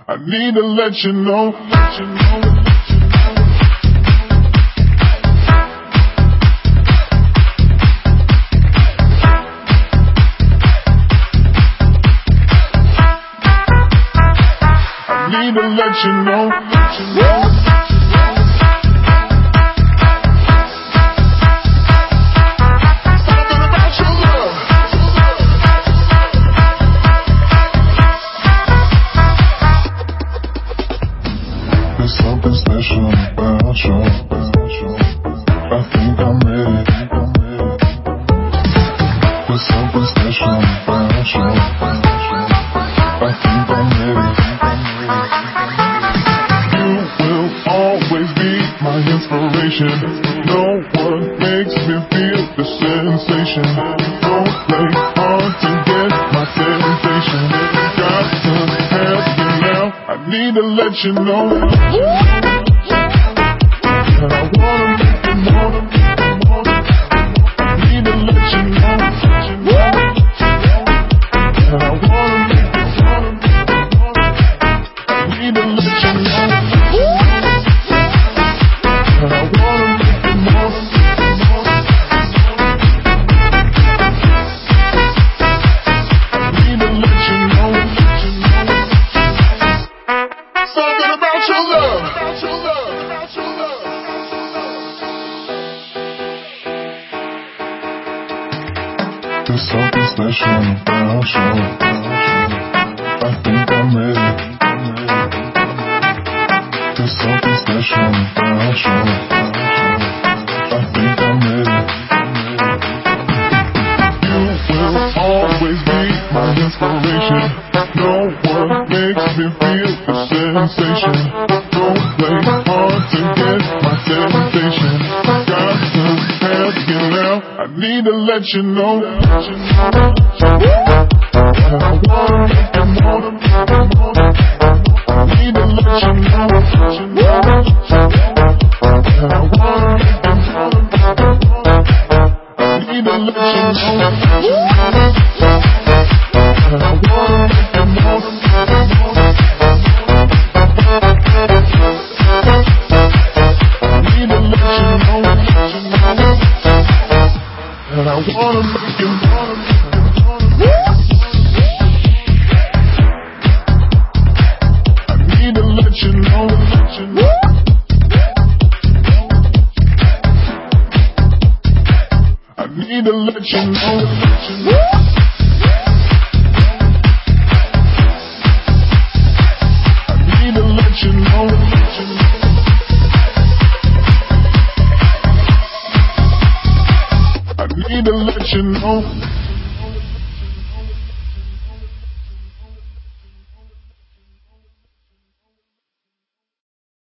I need to let you know. I need to let you know. Something about your love. There's something special about you. I think I'm ready. There's something special about you. I think I'm ready. You will always be my inspiration. No one makes me feel the sensation. Don't play hard to get my temptation. Got to have you now. I need to let you know. And I wanna make you more. I need to let you know. And I wanna make you more. I need to let you know. And I wanna make you more. I need to let you know. Something about your love. There's something special about you. I think I'm ready. There's something special about you. I think I'm ready. You will always be my inspiration. No one makes me feel the sensation. Don't play hard to get my temptation. Got to have you now. I need to let you know. And I wanna make you more. I need to let you know. And I wanna make you more. I need to let you know. And I wanna make you more. I need to let you know. And I wanna make you more. I need to let you know. I need to let you know. I need to let you know. I need to let you know.